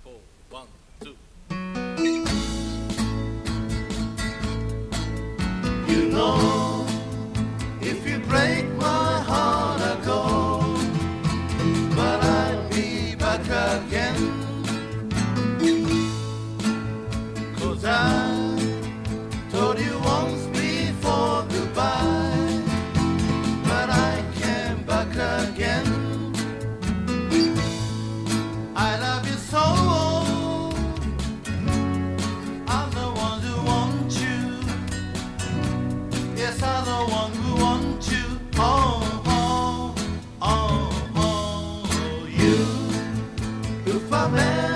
four, one, two. You know, if you break my heart, I'll go, but I'll be back again. 'Cause I told you once before goodbye, but I came back again. I love you so, I'm the one who wants you. Yes, I'm the one who wants you. Oh, oh, oh, oh, you. If I met